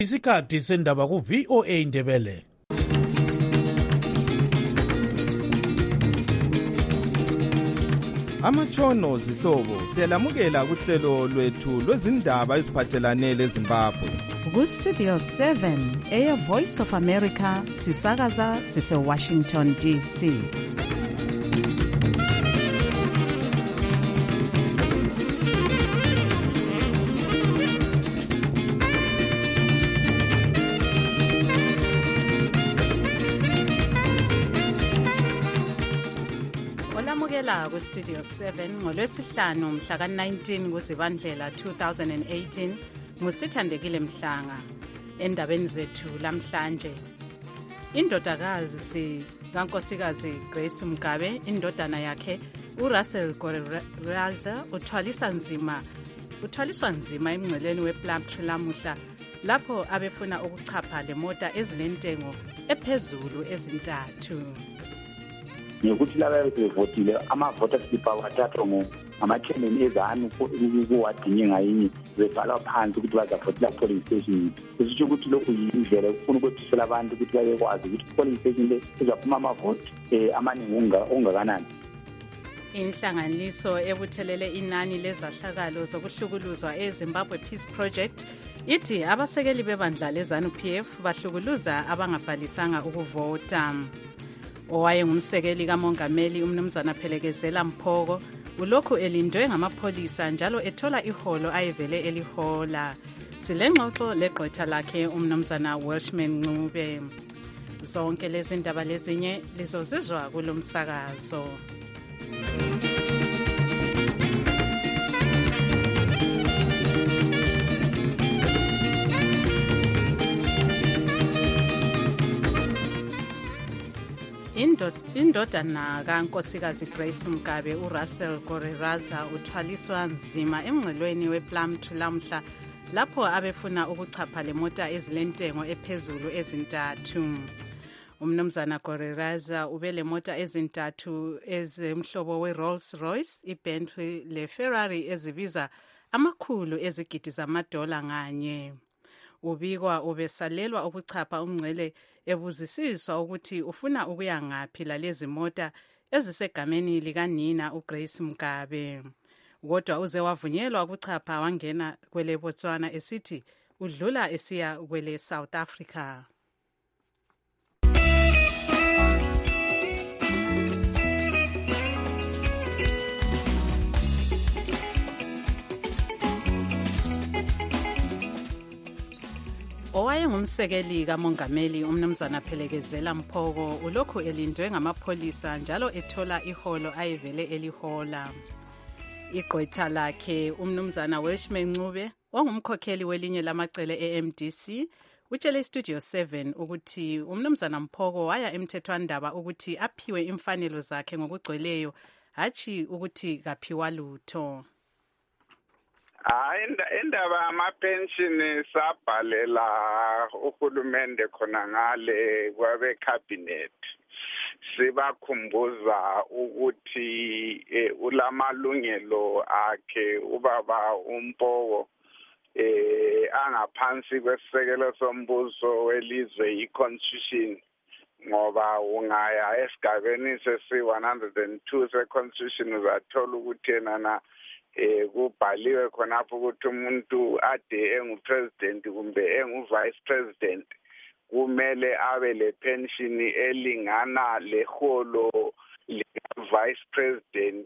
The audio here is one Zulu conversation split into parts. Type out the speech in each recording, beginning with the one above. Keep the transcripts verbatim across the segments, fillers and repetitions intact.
Isikhathi sendaba ku V O A Ndebele. Amatshono zihlobo siyalamukela kuhlelo lwethu lwezindaba eziphathelane leZimbabwe. Ku Studio seven eya Voice of America sisakaza sise Washington D C. Olamukela ku Studio seven ngolwesihlanu mhla ka nineteen kuZibandlela two thousand eighteen. Musithandekile Mhlanga. Endabeni zethu lamhlanje, indodakazi kaNkosikazi Grace Mugabe, indodana yakhe uRussell Goreraza uthwalisa nzima uthwaliswa nzima emngceleni wePlumtree lamuhla lapho abefuna ukuchapha lemota ezilentengo ephezulu ezintathu. Ngokuthi laba bevotile amavota sipa wathatha ngo ama-chairman ezanu kuwadinye ngayinye bebhala phansi ukuthi bazavotela polling station. Kusho ukuthi lokhu yindlela ukufuna ukuthisela abantu ukuthi babekwazi ukuthi polling station le izaphuma amavoti eh amaningi ongakanani. Inhlanganiso ebuthelele inani lezahlakalo zokuhlukuluzwa eZimbabwe Peace Project ithi abasekeli bebandla leZANU P F bahlukuluza abangabhalisanga ukuvota. Owayengumsekeli kamongameli umnumzana Phelekezela Mphoko ulokhu elindwe ngamapholisa njalo ethola iholo ayevele elihola. Silengxoxo legqwetha lakhe umnumzana Welshman Ncube. Zonke lezi ndaba lezinye lizozizwa kulomsakazo. Indodana kaNkosikazi Grace Mugabe uRussell Goreraza uthwaliswa nzima emngcelweni wePlumtree lamhla lapho abefuna ukuchapha lemota ezilentengo ephezulu ezintathu. Umnumzana Goreraza ubele mota ezintathu ezemhlobo weRolls Royce, iBentley leFerrari ezibiza amakhulu ezigidi zamadola nganye. Ubikwa ubesalelwa ukuchapha umngcele ebuzisiswa ukuthi ufuna ukuya ngaphi lalezi mota ezisegameni likanina uGrace Mugabe. Kodwa uze wavunyelwa ukuchapha wangena kwele Botswana esithi udlula esiya kwele South Africa. Owayengumsekeli kamongameli umnumzana Phelekezela Mphoko ulokhu elindwe ngamapholisa njalo ethola iholo ayevele elihola. Igqwetha lakhe umnumzana Welshman Ncube ongumkhokheli welinye lamacele e-M D C utshele Studio seven ukuthi umnumzana Mphoko waya emthethwandaba ukuthi aphiwe imfanelo zakhe ngokugcweleyo hathi ukuthi kaphiwa lutho. Hayi indaba ama-pension sabhalela uhulumende khona ngale kwabe cabinet sibakhumbuza ukuthi eh, ulamalungelo akhe ubaba uMphoko eh angaphansi kwesisekelo sombuso welizwe i-constitution ngoba ungaya esigabeni sesi one hundred two se-constitution uzathola ukuthi yena eh kubhaliwe khonapho ukuthi umuntu ade engupresident kumbe enguvice president kumele abe le pension elingana leholo le-vice president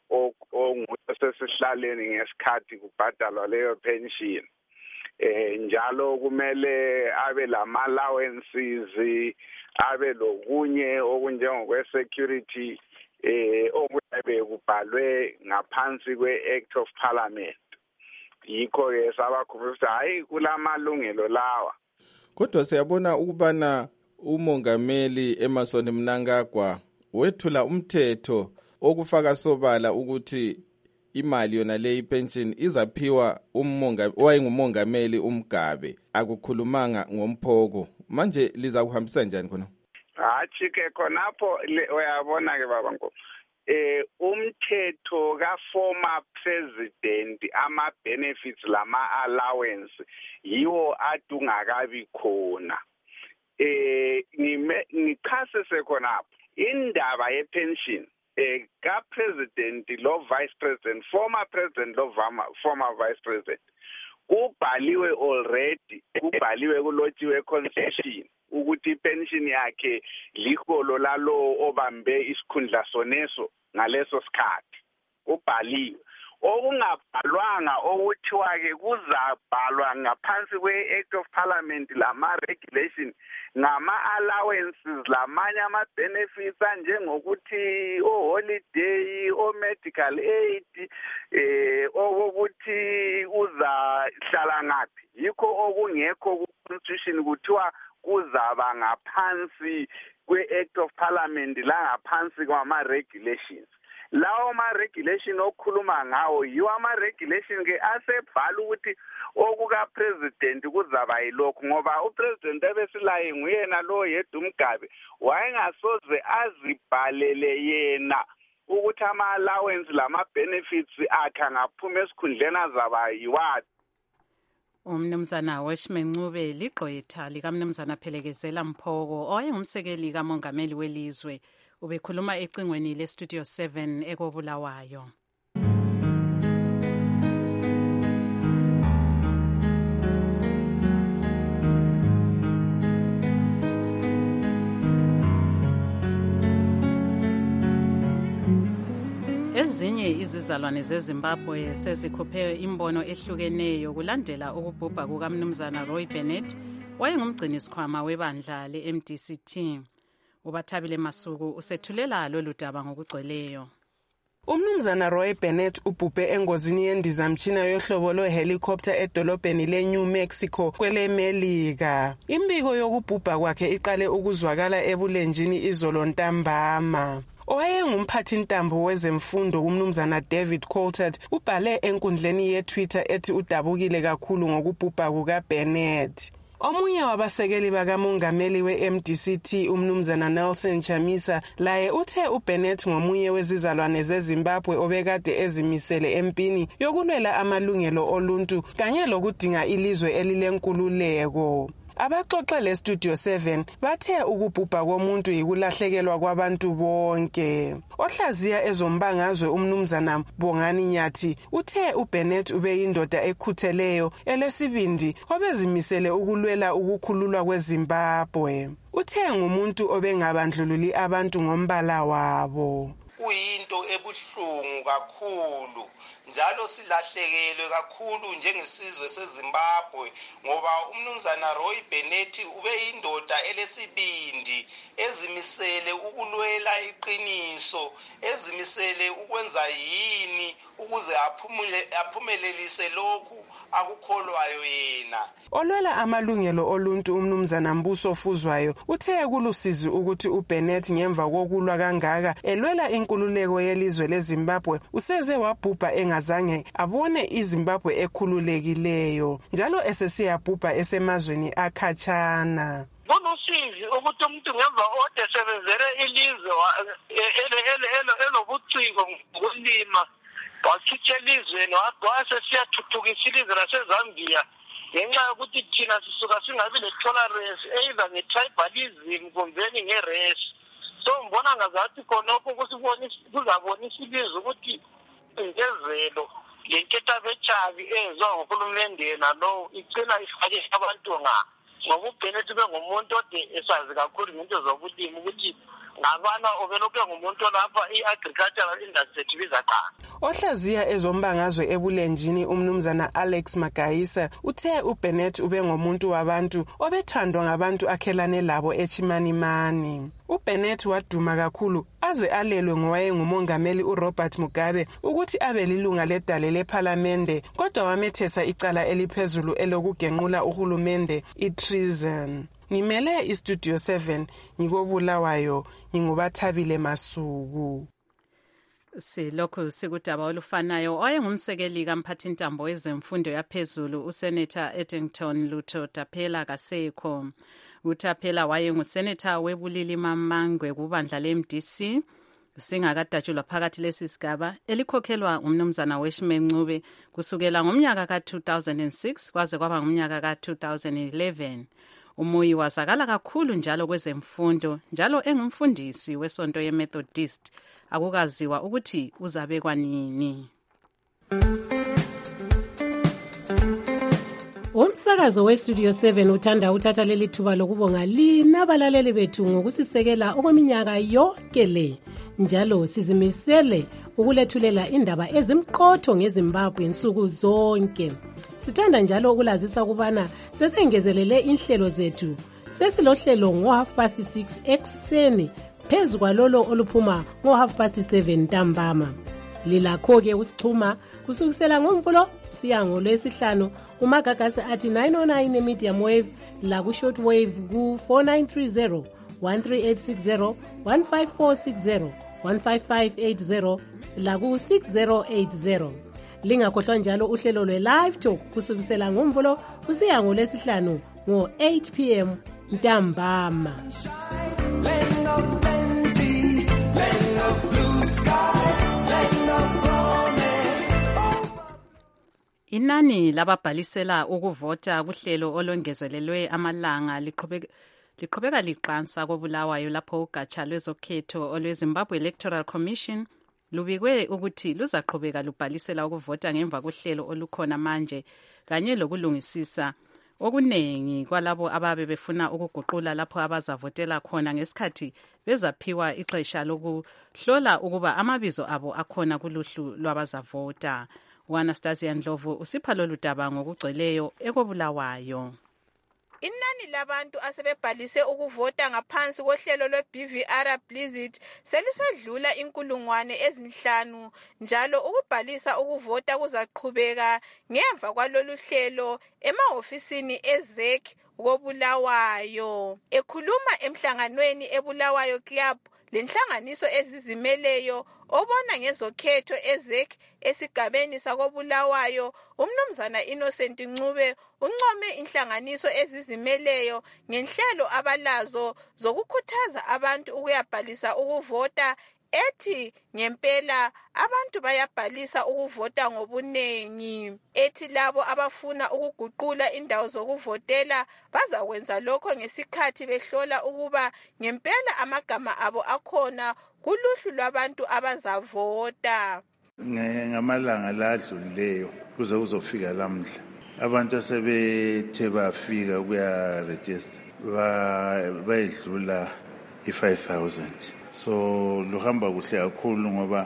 ongusesihlaleni ngesikhathi kubhadalwa leyo pension. Eh njalo kumele abe lama allowances abe lokunye okunjengokwe security eh okuyabe kubhalwe ngaphansi kwe-Act of Parliament. Yikho ke sabakhumbuza hayi kulamalungelo lawa. Kodwa siyabona ukubana umongameli Emmerson Mnangagwa wethula umthetho okufaka sobala ukuthi imali yona le ipension izaphiwa ummongameli owayengumongameli uMgabe, akukhulumanga ngoMphoko. Manje liza kuhambisa njani khona? Hathi ke khonapho uyabona ke baba Nkomo, eh umthetho ka former president ama benefits lama allowance yiwo adungakabi khona. Eh ngichasise khona indaba ye pension eh ka president lo vice president former president lo former vice president kubhaliwe already kubhaliwe kulotshiwe constitution ukuthi pension yakhe liholo lalo obambe isikhundla soneso ngaleso sikhathi ubhaliwe. Okungabhalwanga okuthiwa ke kuzabhalwa ngaphansi kwe-Act of Parliament lama regulation ngama allowances lamanye ama benefits njengokuthi o holiday o medical aid eh okuthi uzahlala ngapi yikho okungekho ku constitution kuthiwa kuzaba ngaphansi kwe-Act of Parliament la ngaphansi kwama regulations. Lawo ma regulation okhuluma ngawo yiwo ama regulation ke asebhala ukuthi okuka president kuzaba yilokho ngoba upresident ebesilaye nguyena lo yedwa umgabe wayengasoze azibhalele yena ukuthi ama allowance lama benefits akhe ngaphuma esikhundleni azaba yiwathi. Umnumzana Weshman Ncube ligqwetha likamnumzana Phelekezela Mphoko owayengumsekeli kamongameli welizwe ubekhuluma ecingweni le Studio seven ekobulawayo. Ezinye izizalwane zeZimbabwe sezikhuphe imbono ehlukeneyo kulandela ukubhubha kukamnumzana Roy Bennett wayengumgcini sikhwama webandla le-M D C T. Ubathabile Masuku usethulela lolu daba ngokugcweleyo. Umnumzana Roy Bennett ubhubhe engozini yendizamtshina yohlobo lwehelicopter edolobheni le-New Mexico kwele-Melika. Imbiko yokubhubha kwakhe iqale ukuzwakala ebulenjini izolo ntambama. Owayengumphathintambo wezemfundo umnumzana David Coulthard ubhale enkundleni ye-Twitter ethi udabukile kakhulu ngokubhubha kukaBennett. Omunye wabasekeli bakamongameli we-M D C T umnumzana Nelson Chamisa laye uthe uBennett ngomunye wezizalwane zeZimbabwe obekade ezimisele empini yokulwela amalungelo oluntu kanye lokudinga ilizwe elilenkululeko. Abaxoxe le Studio seven bathe ukubhubha komuntu yikulahlekelwa kwabantu bonke. Ohlaziya ezombangazwe umnumzana Bongani Nyathi uthe uBennett ubeyindoda ekhutheleyo elesibindi obezimisele ukulwela ukukhululwa kweZimbabwe. Uthe ngumuntu obengabandlululi abantu ngombala wabo. Kuyinto ebuhlungu kakhulu njalo silahlekelwe kakhulu njengesizwe seZimbabwe ngoba umnumzana Roy Bennett ubeyindoda elesibindi ezimisele ukulwela iqiniso ezimisele ukwenza yini ukuze aphumule aphumelelise lokhu akukholwayo yena. Olwela amalungelo oluntu umnumzana Mbuso Fuzwayo uthe kulusizi ukuthi uBennett ngemva kokulwa kangaka elwela inkululeko yelizwe leZimbabwe useze wabhubha engazange abone iZimbabwe ekhululekileyo njalo esesiyabhubha esemazweni akhatshana. Kulusizi ukuthi umuntu ngemva ode sebenzele ilizwe elobuciko ngokulima wakhitshe elizweni wasesiyathuthukisa ilizwe laseZambia ngenxa yokuthi thina sisuka singabi le-tolerance either nge-tribalism kumbeni nge-race. So mbona ngazathi khonokho kuzabonisa ilizwe ukuthi ingezelo lenketabetshabi ezwa ngohulumende yena lo icina ifake abantu nga ngoba uBennett bengumuntu ode esazi kakhulu ngento zokulima ukuthi ngabana obelokhe ngumuntu lapha i-agricultural industry bizaqa. Ohlaziya ezombangazwe ebulenjini umnumzana Alex Magayisa uthe uBennett ube ngomuntu wabantu obethandwa ngabantu akhelane labo eChimanimani. uBennett waduma kakhulu aze alelwe ngowayengumongameli uRobert Mugabe ukuthi abe lilunga ledale leParliament kodwa wamethesa icala eliphezulu elokugenqula uhulumende i-treason. Ngimele iStudio seven ngikobulawayo ngingubathabile Masuku. Silokhu sikudaba olufanayo owayengumsekeli kamphathintambo wezemfundo yaphezulu uSenator Eddington Lutho Taphela kasekho. UTaphela wayengusenator webulili Mamangwe kubandla le-M D C singakadatshulwa phakathi lesi sigaba elikhokhelwa umnumzana Weshime Ncube kusukela ngomnyaka ka two thousand six kwaze kwaba ngomnyaka ka two thousand eleven. Umuyi wazakala kakhulu njalo kwezemfundo njalo engumfundisi wesonto ye-Methodist. Akukaziwa ukuthi uzabekwa nini. Umsakazo we-Studio seven uthanda uthatha leli thuba lokubonga lina abalaleli bethu ngokusisekela okweminyaka yonke le. Njalo sizimisele ukulethulela indaba ezimqotho ngeZimbabwe insuku zonke. Sithanda njalo ukulazisa ukubana sesengezelele inhlelo zethu. Sesilohlelo ngo half past six ekseni phezu kwalolo oluphuma ngo half past seven ntambama. Lilakho ke usixhuma kusukisela ngomvulo siya ngolwesihlanu kumagagasi athi nine oh nine medium wave la ku short wave ku four nine three zero one three eight six zero one five four six zero one five five eight zero la ku six zero eight zero. Lingakhohlwa njalo uhlelo lwe live talk kusukisela ngomvulo kusiya ngolwesihlanu ngo eight p m ntambama. Land of plenty, land of blue sky, land of promise. Inani lababhalisela ukuvota kuhlelo olongezelelwe amalanga liqhubeka liqhubeka liqansa kobulawayo lapho ugatsha lwezokhetho olweZimbabwe Electoral Commission lubikwe ukuthi luzaqhubeka lubhalisela ukuvota ngemva kohlelo olukhona manje kanye lokulungisisa okunengi kwalabo ababe befuna ukuguqula lapho abazavotela khona ngesikhathi bezaphiwa ixesha lokuhlola ukuba amabizo abo akhona kuluhlu lwabazavota. U-Anastasia Ndlovu usipha lolu daba ngokugcweleyo ekobulawayo. Inani labantu asebebhalise ukuvota ngaphansi kohlelo lwe-B V R Blizzard selisedlula inkulungwane ezinhlanu njalo ukubhalisa ukuvota kuzaqhubeka ngemva kwalolu hlelo emahofisini e-Z E C kobulawayo. Ekhuluma emhlanganweni eBulawayo Club lenhlanganiso ezizimeleyo obona ngezokhetho e-Z E C esigabeni sakobulawayo, umnumzana Innocent Ncube uncome inhlanganiso ezizimeleyo ngenhlelo abalazo zokukhuthaza abantu ukuyabhalisa ukuvota, ethi ngempela abantu bayabhalisa ukuvota ngobunengi. Ethi labo abafuna ukuguqula indawo zokuvotela bazakwenza lokho ngesikhathi behlola ukuba ngempela amagama abo akhona kuluhlu lwabantu abazavota. Ngamalanga ladlulileyo kuze kuzofika lamhla abantu asebethe bafika kuya register bayedlula i-five thousand. So luhamba kuhle kakhulu ngoba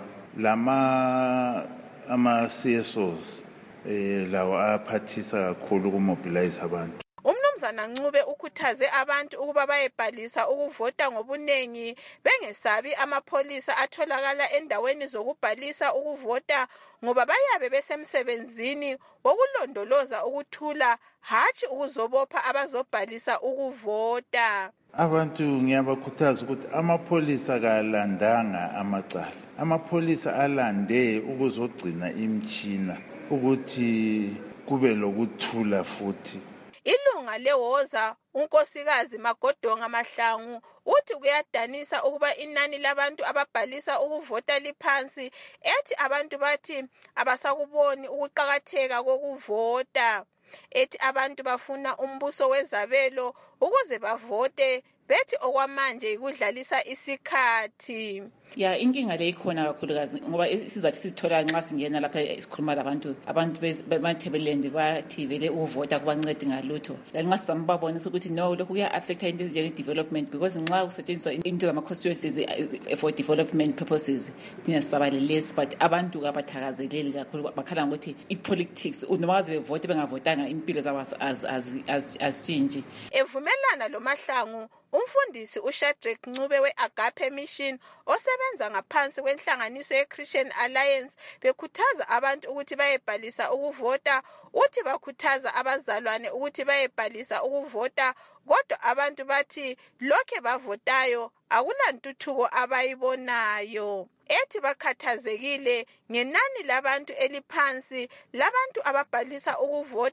lama ama-C S Os eh lawo aphathisa kakhulu ukumobilize abantu. Umnumzana Ncube ukhuthaze abantu ukuba bayebhalisa ukuvota ngobunengi bengesabi amapholisa atholakala endaweni zokubhalisa ukuvota ngoba bayabe besemsebenzini wokulondoloza ukuthula hatshi ukuzobopha abazobhalisa ukuvota. Abantu ngiyabakhuthaza ukuthi amapholisa kalandanga amacala. Amapholisa alande ukuzogcina imtshina ukuthi kube lokuthula futhi. Ilunga lewoza unkosikazi Magodonga Mahlangu uthi kuyadanisa ukuba inani labantu ababhalisa ukuvota liphansi, ethi abantu bathi abasakuboni ukuqhakatheka kokuvota. Ethi abantu bafuna umbuso wezabelo ukuze bavote, bethi okwamanje ikudlalisa isikhathi. Ya inkinga le ikhona kakhulukazi ngoba isizathi sizithola nxa singena lapha isikhuluma labantu abantu bemathebelendi bathi vele ukuvota kubancedi ngalutho. Nxa sizambabonisa ukuthi no lokhu kuya affect into njenge development because nxa kusetshenziswa into zama constituencies for development purposes thina sisabalelesi, but abantu kabathakazeleli kakhulu bakhala ngokuthi ipolitics noma baze bevote bengavotanga impilo zabo azitshintshe. Evumelana lo Mahlangu umfundisi uShadrack Ncube we-Agape Mission osebenza ngaphansi kwenhlanganiso ye-Christian Alliance bekhuthaza abantu ukuthi bayebhalisa ukuvota, uthi bakhuthaza abazalwane ukuthi bayebhalisa ukuvota, kodwa abantu bathi lokhe bavotayo akulantuthuko abayibonayo. Ethi bakhathazekile ngenani labantu eliphansi labantu ababhalisa ukuvota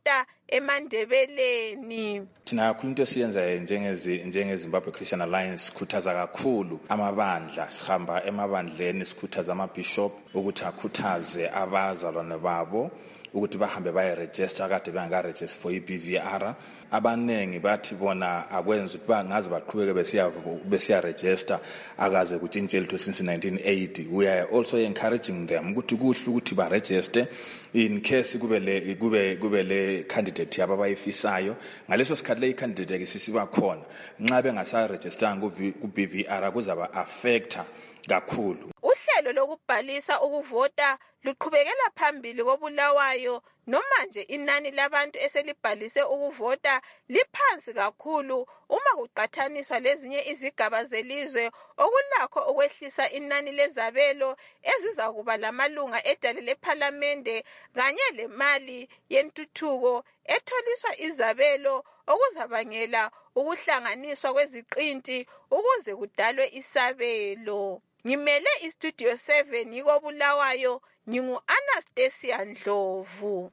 emandebeleni. Thina kakhulu into esiyenzayo njengezi njengeZimbabwe Christian Alliance sikhuthaza kakhulu amabandla, sihamba emabandleni sikhuthaza amabishop ukuthi akhuthaze abazalwane babo ukuthi bahambe bayeregister kade bengaregister for i-B V R. Abanengi bathi bona akwenza ukuthi bangaze baqhubeke besiya besiya register akaze kutshintshe litho since nineteen eighty. We are also encouraging them ukuthi kuhle ukuthi ba register in case kube le kube kube le candidate yaba bayifisayo. Ngaleso sikhathi le candidate ke sisiba khona nxa bengasa register ku B V R kuzaba affecta kakhulu. Uhlelo lokubhalisa ukuvota luqhubekela phambili koBulawayo noma nje inani labantu eselibhalise ukuvota liphansi kakhulu uma kuqhathaniswa lezinye izigaba zelizwe okulakho ukwehlisa inani lezabelo ezizakuba lamalunga edale lePhalamende kanye lemali yentuthuko etholiswa izabelo okuzabangela ukuhlanganiswa kweziqinti ukuze kudalwe isabelo. Ngimele iStudio seven yiko Bulawayo, ngingu Anastasia Ndlovu.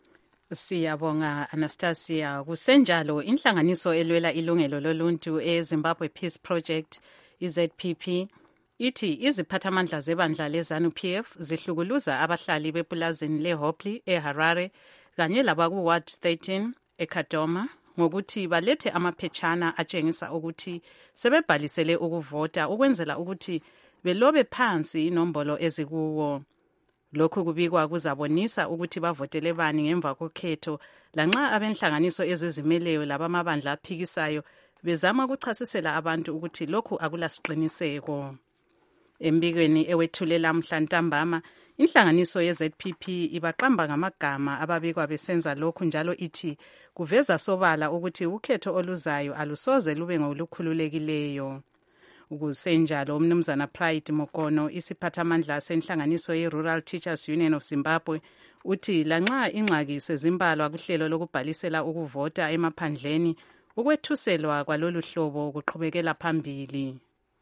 Siyabonga Anastasia. Kusenjalo inhlanganiso elwela ilungelo loluntu eZimbabwe Peace Project i-Z P P ithi iziphathamandla zebandla leZANU P F zihlukuluza abahlali bepulazini leHopley eHarare kanye labaku Ward thirteen eKadoma ngokuthi balethe amaphetshana atshengisa ukuthi sebebhalisele ukuvota ukwenzela ukuthi belobe phansi inombolo ezikuwo. Lokhu kubikwa kuzabonisa ukuthi bavotele bani ngemva kokhetho lanxa abenhlanganiso ezizimeleyo labamabandla aphikisayo bezama ukuchasisela abantu ukuthi lokhu akulasiqiniseko. Embikweni ewethulela mhla ntambama inhlanganiso ye-Z P P ibaqamba ngamagama ababikwa besenza lokhu njalo ithi kuveza sobala ukuthi ukhetho oluzayo alusoze lube ngolukhululekileyo. Ukusenjalo umnumzana Pride Mokono isiphathamandla senhlanganiso ye-Rural Teachers Union of Zimbabwe uthi lanxa ingxaki sezimbalwa kuhlelo lokubhalisela ukuvota emaphandleni ukwethuselwa kwalolu hlobo kuqhubekela phambili.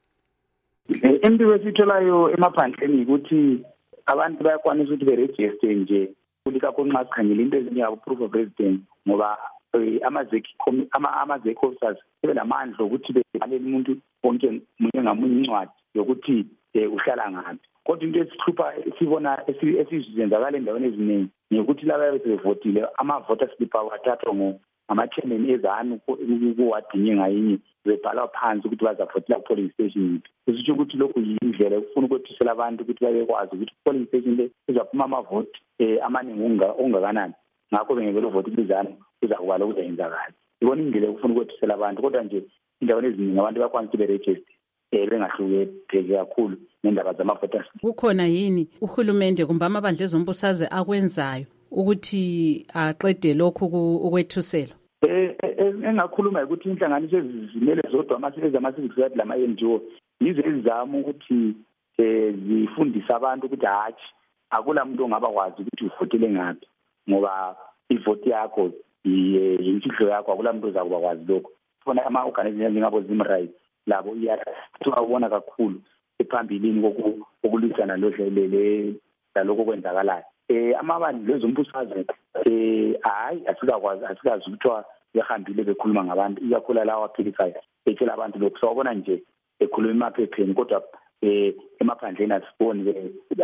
Into esitholayo emaphandleni ukuthi abantu bayakwanisa ukuthi beregister nje kulika konxa sikhangela into ezinyabo proof of residence ngoba amazeki amazeki officers sebelamandla ukuthi bebhalele umuntu wonke munye ngamunye incwadi yokuthi uhlala ngaphi. Kodwa into esihlupha sibona esizenzakala endaweni eziningi ukuthi laba besevotile ama-voter slip awathathwa ngo ama-chairman ezanu kuwadinye ngayinye bebhala phansi ukuthi bazavotela polling station. Kusho ukuthi lokhu yindlela ukufuna ukwethisela abantu ukuthi babekwazi ukuthi polling station le izaphuma amavoti amaningi ongakanani. Ngakho bengekela uvota ibizana kuzakuba lokhu kuyenzakala. Ibona indlela ukufuna ukwethisela abantu kodwa nje indaweni eziningi abantu bakwanisa beregister eh bengahlukephi kakhulu nendaba zama-voters. Kukhona yini uhulumende kumbe amabandla ezombusazwe akwenzayo ukuthi aqede lokhu ukwethusela? Eh engakhuluma ukuthi inhlanganiso ezizimele zodwa amasebenzi ama-civic society lama-N G O yizo ezizama ukuthi eh zifundise abantu ukuthi hatshi akula muntu ongabakwazi ukuthi uvotele ngaphi ngoba ivoti yakho yimfihlo yakho akula muntu ozakuba kwazi lokho. Funa ama-organization njengabo Zimright labo iyabona kakhulu ephambilini kokulwisana lodlelele laloko kwenzakalayo. Eh amabandla lezombusazwe eh hayi asikakwazi asikazi ukuthiwa behambile bekhuluma ngabantu ikakhulu lawa aphilisayo etshela abantu lokhu sawubona nje ekhuluma emaphepheni kodwa eh emaphandleni asiboni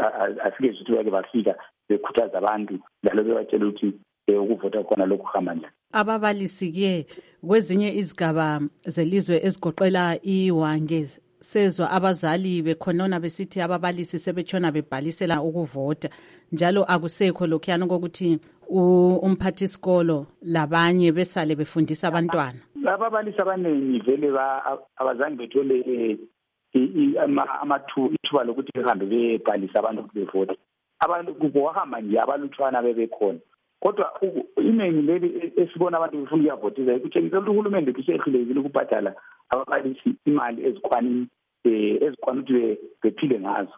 asike ukuthi bake bafika bekhuthaza abantu njalo bebatshela ukuthi ukuvota khona lokhu hamba njani. Ababalisi ke kwezinye izigaba zelizwe ezigoqela iWange sezwa abazali bekhonona besithi ababalisi sebetshona bebhalisela ukuvota njalo akusekho lokhuyana kokuthi umphathisikolo labanye besale befundisa abantwana. Ababalisi abaningi vele abazange bethole amathuba lokuthi behambe bebhalisa abantu ukuthi bevota. Abantu kubohamba nje abalutshwana bebekhona. Kodwa iningi leli esibona abantu befuna ukuyavotisa ikutshengisa ukuthi uhulumende kusehlulekile ukubhadala ababalisi imali ezikwani ezikwana ukuthi bephile ngazo.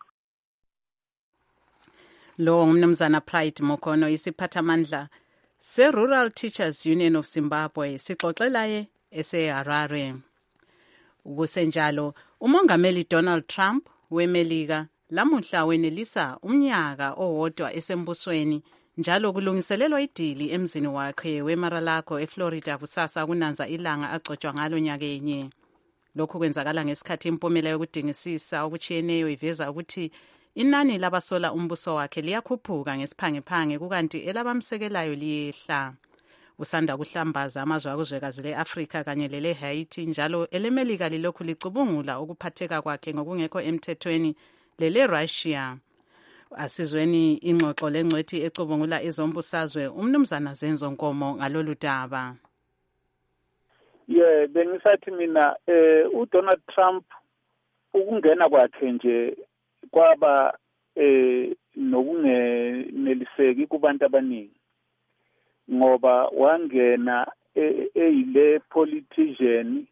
Lo ngumnumzana Pride Mokono isiphathamandla se-Rural Teachers Union of Zimbabwe sixoxelaye eseHarare. Kusenjalo umongameli Donald Trump weMelika lamuhla wenelisa umnyaka owodwa esembusweni njalo kulungiselelwa idili emzini wakhe weMar-a-Lago eFlorida kusasa kunanza ilanga agcotshwa ngalo nyakenye. Lokhu kwenzakala ngesikhathi impumela yokudingisisa okutshiyeneyo iveza ukuthi inani labasola umbuso wakhe liyakhuphuka ngesiphangephange kukanti elabamsekelayo liyehla. Usanda kuhlambaza amazwe akuzwekazi le-Afrika kanye lele-Haiti njalo elemelika lilokhu licubungula ukuphatheka kwakhe ngokungekho emthethweni lele-Russia. Asizweni ingxoxo lengcwethi ecubungula ezombusazwe umnumzana Zenzo Nkomo ngalolu daba. Yeah, bengisathi mina eh uDonald Trump ukungena kwakhe nje kwaba eh nokungeneliseki kubantu abaningi ngoba wangena eyile politician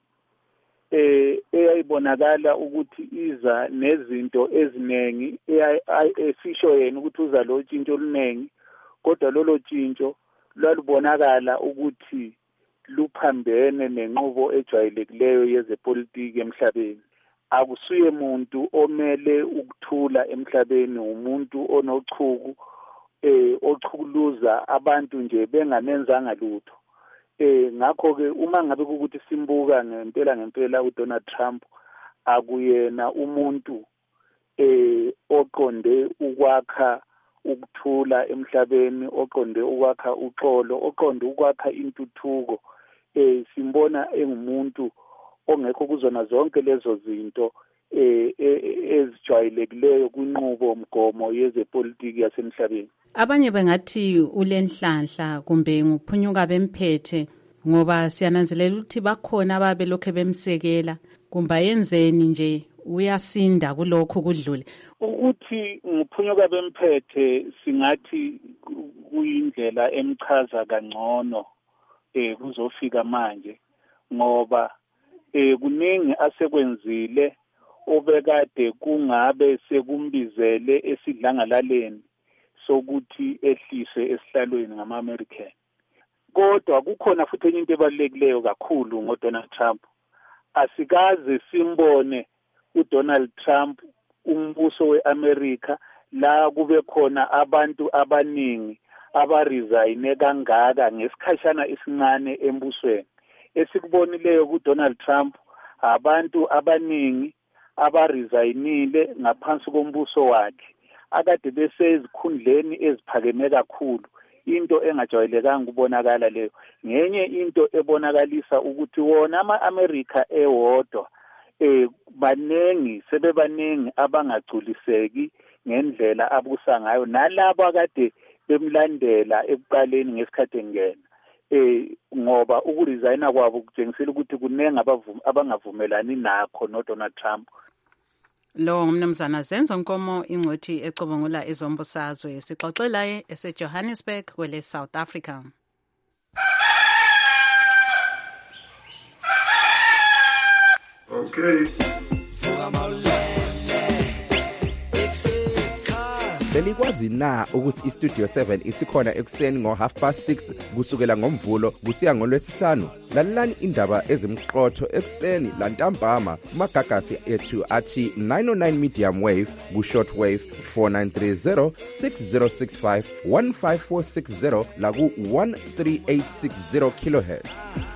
eh eyayibonakala ukuthi iza nezinto eziningi esisho yena ukuthi uza lo tshintsho oluningi kodwa lolo tshintsho lwalubonakala ukuthi luphambene nenqubo ejwayelekileyo yezepolitiki emhlabeni. Akusuye umuntu omele ukuthula emhlabeni, umuntu onochuku eh ochukuluza abantu nje benganenzanga lutho. Eh ngakho ke uma ngabe ukuthi simbuka ngempela ngempela uDonald Trump akuyena umuntu eh oqonde ukwakha ukuthula emhlabeni, oqonde ukwakha uxolo, oqonde ukwakha intuthuko. Eh simbona engumuntu ongekho kuzona zonke lezo zinto eh ezijwayelekileyo kwinqubo mgomo yezepolitiki yasemhlabeni. Abanye bengathi ulenhlanhla kumbe nguphunyuka bemphethe ngoba siyananzelela ukuthi bakhona ababelokhe bemsekela kumba yenzeni nje uyasinda kulokho kudlule. Ukuthi nguphunyuka bemphethe singathi kuyindlela emchaza kangcono eh kuzofika manje ngoba eh kuningi asekwenzile obekade kungabe sekumbizele esidlangalaleni sokuthi ehlise esihlalweni ngama-American. Kodwa kukhona futhi enye into ebalulekileyo kakhulu ngoDonald Trump. Asikaze simbone uDonald Trump umbuso weAmerica la kube khona abantu abaningi abaresign kangaka ngesikhashana esincane embusweni. Esikubonileyo kuDonald Trump abantu abaningi abaresignile ngaphansi kombuso wakhe akade besezikhundleni eziphakeme kakhulu, into engajwayelekanga kubonakala leyo. Ngenye into ebonakalisa ukuthi wona ama-America ewodwa eh banengi sebebanengi abangagculiseki ngendlela abusa ngayo nalabo akade bemlandela ekuqaleni ngesikhathi engena eh ngoba ukuresigna kwabo kujengisela ukuthi kunengi abangavumelani nakho noDonald Trump. Lo ngumnumzana Zenzo Nkomo ingcwethi ecubungula ezombusazwe sixoxela eseJohannesburg kwele South Africa. Okay. Belikwazi na ukuthi iStudio seven isikhona ekuseni ngo half past six kusukela ngomvulo kusiya ngolwesihlanu? Lalelani indaba ezimqotho ekuseni lantambama kumagagasi ethu athi nine oh nine medium wave ku short wave four nine three zero six zero six five one five four six zero la ku one three eight six zero kilohertz.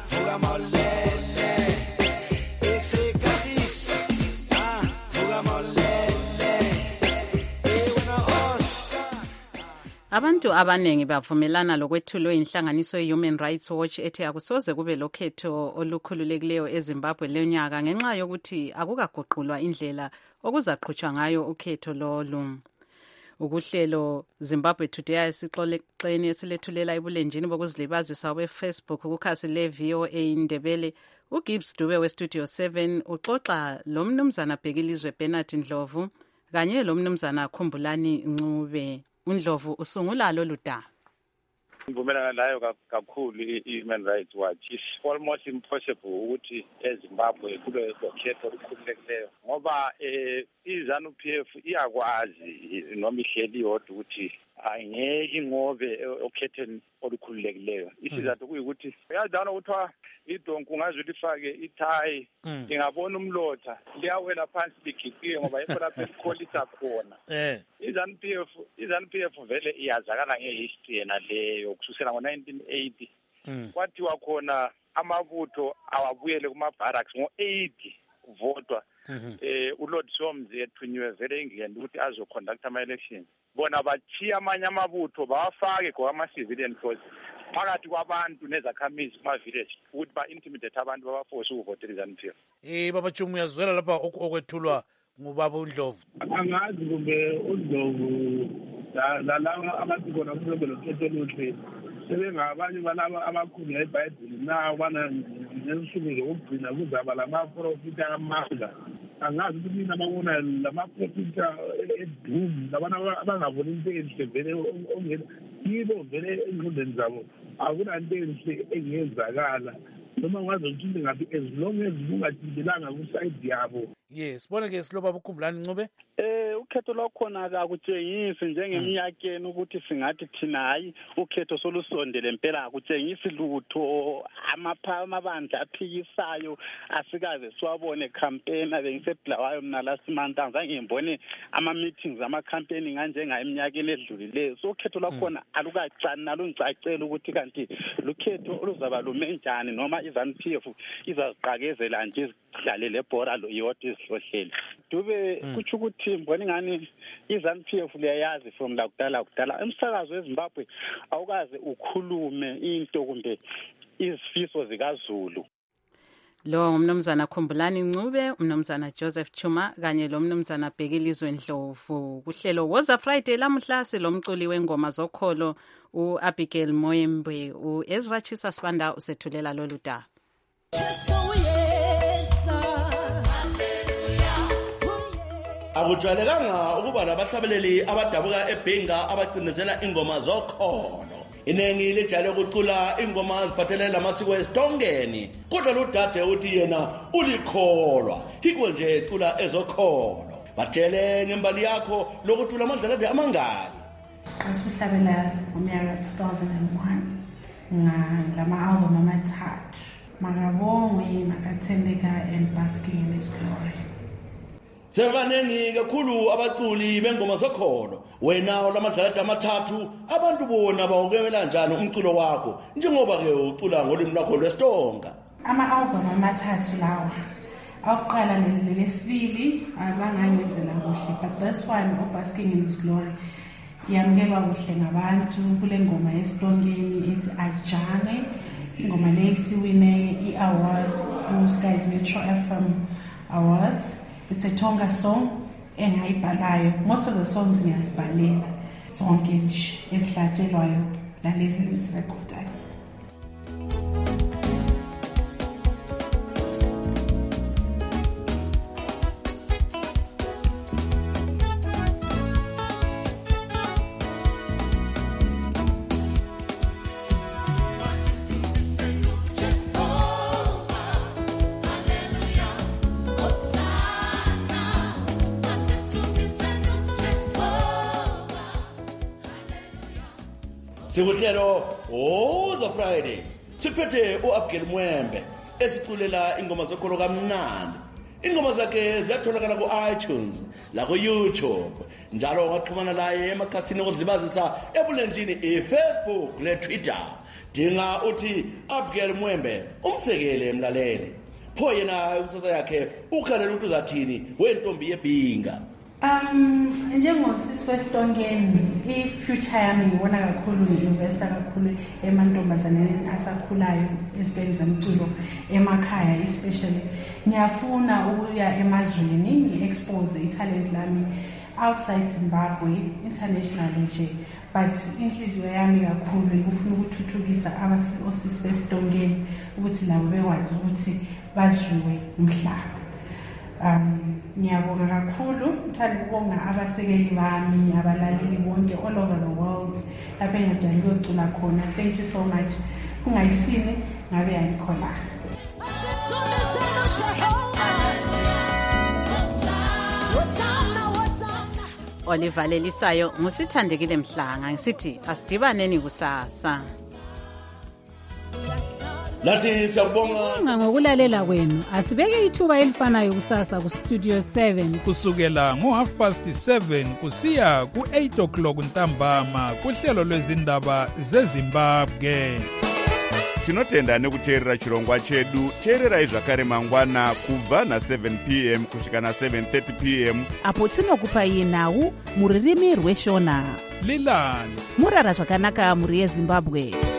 Abantu abanengi bavumelana lokwethulwe inhlanganiso ye-Human Rights Watch ethi akusoze kube lokhetho olukhululekileyo eZimbabwe lenyaka ngenxa yokuthi akukaguqulwa indlela okuzaqhutshwa ngayo ukhetho lolu. Ukuhlelo Zimbabwe Today esixoxeni esilethulela ebulenjini bokuzilibazisa beFacebook kukhasi le-V O A Ndebele, uGibbs Dube weStudio seven uxoxa lo mnumzana Bhekilizwe Bernard Ndlovu kanye lo mnumzana Khumbulani Ncube. uNdlovu usungula lolu daba. Ngivumelana nayo kakhulu i-Human Rights Watch. It's almost impossible ukuthi eZimbabwe kube lokhetho olukhululekileyo ngoba eh iZANU-P F iyakwazi noma ihleli yodwa ukuthi angeke ngobe okhetheni olukhululekileyo isizathu kuyikuthi uyazana ukuthiwa idonki ungaze lifake ithayi ingabona umlotha liyawela phansi ligiqiwe ngoba yikho lapho elikholisa khona i-ZANU P F i-ZANU P F vele iyazakala ngehistory yena leyo kususela ngo-nineteen eighty kwathiwa khona amabutho awabuyele kuma-barracks ngo-eighty kuvotwa eh uLord Somzi ethunywe vele England ukuthi azoconduct ama-elections bona bachiya amanye amabutho bawafake ngama-civilian force phakathi kwabantu nezakhamizi kuma-village ukuthi ba-intimidate abantu babaforce ukuvotela i-ZANU P F. Eh baba Chumu uyazwela lapha okwethulwa ngubaba uNdlovu. Angazi kumbe uNdlovu lalaba abantu bona kumbe lokhetho oluhle sebengabanye balaba abakhulu eBhayibheli nawo bana ngezinsuku zokugcina kuzaba lamaprofita amandla. Angazi ukuthi mina babona lamaprofita edum labana abangaboni into enhle vele ongena yibo vele engqondweni zabo akunanto enhle engenzakala noma ngazi ukuthi ngathi as long as kungathintelanga kusayidi yabo. Yes bona ke siloba ukukhumbulani Ncube. Eh ukhetho lokhona akutshengisi njengeminyakeni ukuthi singathi thina hayi ukhetho solusondele impela akutshengisi lutho amabandla aphikisayo asikaze siwabone campaign abengisebhlawayo mina last month angizange ngibone ama meetings ama campaign kanjenga eminyakeni edlulileyo so ukhetho lokhona alukacani nalungicacela ukuthi kanti lukhetho oluzaba lume njani noma i-ZANU P F izaziqakezela nje izidlale lebhora lo yodwa izihlohlele dube kuthi ukuthi mbona ngani i-ZANU P F liyayazi from la kudala kudala emsakazo eZimbabwe awukaze ukhulume into kumbe izifiso zikaZulu. Lo umnumzana Khumbulani Ncube, umnumzana Joseph Chuma kanye lo mnumzana Bhekilizwe Ndlovu kuhlelo Woza Friday lamuhla silomculi wengoma zokholo uAbigail Moyembe uEzra Chisa Sibanda usethulela lolu daba. Akujwayelekanga ukuba labahlabeleli abadabuka eBhenga abacinezela ingoma zokholo. Inengi lijale ukucula ingoma ziphathelene namasiko esitongeni. Kodwa lo dade uthi yena ulikholwa. Hikho nje ecula ezokholo. Batshele ngembali yakho lokuthula amadlala amangaki. Ngasihlabela ngomnyaka two thousand one ngama album amathathu. Makabongwe makathendeka and basking in his glory. Sebanengi kakhulu abaculi bengoma zokholo wena olamadlala amathathu abantu bona bawukela kanjani umculo wakho njengoba ke ucula ngolimi lwakho lwesitonga. Ama album amathathu lawa awuqala lesibili azangayenze la kuhle but this one basking in his glory yamukela kuhle ngabantu kule ngoma yesitongeni ethi Ajane ingoma leyisiwine i-award ku Skies Metro F M Awards. It's a Tonga song engayibhalayo. Most of the songs ngiyazibhalela sonke nje esihlatshelwayo lalezi esirekhodayo. Sikuhlelo Woza Friday siphethe uAbigail Moyembe esiculela ingoma zokholo kamnandi. Ingoma zakhe ziyatholakala ku-iTunes la ku-YouTube njalo ungaxhumana naye emakhasini okuzilibazisa ebulenjini iFacebook leTwitter. Dinga uthi Abigail Moyembe umsekele emlaleli. Pho yena kusasa yakhe ukhalela ukuthi uzathini wentombi yebhinga. Um njengosisi wesitongeni i-future yami ngibona kakhulu ngi-investa kakhulu emantombazaneni asakhulayo ezibheni zomculo emakhaya especially. Ngiyafuna ukuya emazweni ngi-expose i-talent lami outside Zimbabwe internationally nje but inhliziyo yami kakhulu ngifuna ukuthuthukisa abasisi besitongeni ukuthi labo bekwazi ukuthi bazwiwe umhlaba. Um ngiyabonga kakhulu ngithanda ukubonga abasekeli bami abalaleli bonke all over the world lapha engijayele ukucula khona. Thank you so much. Kungayisini ngabe yayikhona. olivalelisayo ngusithandekile Mhlanga ngisithi asidibaneni kusasa. Lathi siyabonga ngokulalela kwenu. Asibeke ithuba elifanayo kusasa ku Studio seven kusukela ngo half past seven kusiya ku eight o'clock ntambama kuhlelo lwezindaba zeZimbabwe. Tinotenda nekuteerera chirongwa chedu. Teererai zvakare mangwana kubva na seven p m kusvika na seven thirty p m apo tinokupai nhau muririmi rweshona. Lilani murara zvakanaka muri yeZimbabwe.